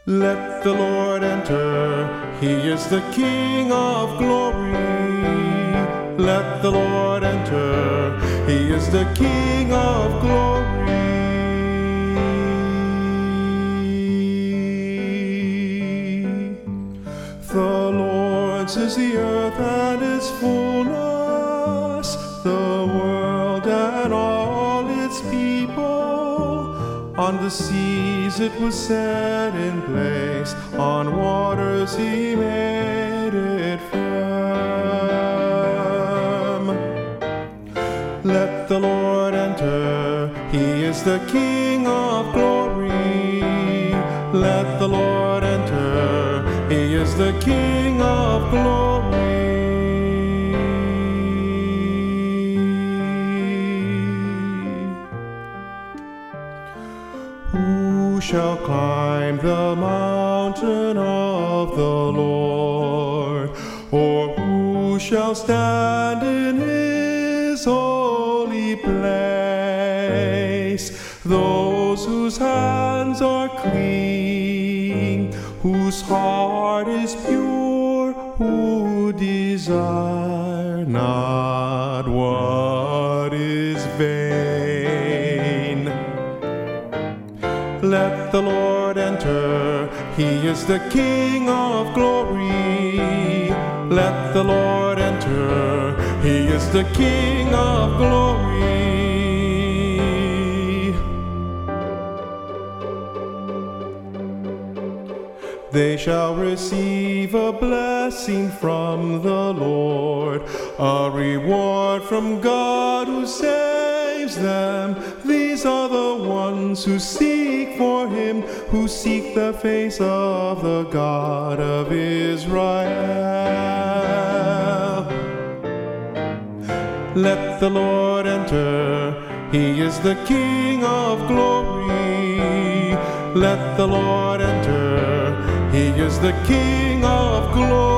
Let the Lord enter, He is the King of glory. Let the Lord enter, He is the King of glory. The Lord's is the earth and its fullness, the world and all its people. On the seas it was set in place, on waters He made it firm. Let the Lord enter, He is the King of glory. Let the Lord enter, He is the King of glory. Who shall climb the mountain of the Lord? Or who shall stand in His holy place? Those whose hands are clean, whose heart is pure, who desire not what is vain. Let the Lord enter, He is the King of glory. Let the Lord enter, He is the King of glory. They shall receive a blessing from the Lord, a reward from God who saves them. These are the ones who seek for Him, who seek the face of the God of Israel. Let the Lord enter, He is the King of glory. Let the Lord enter, He is the King of glory.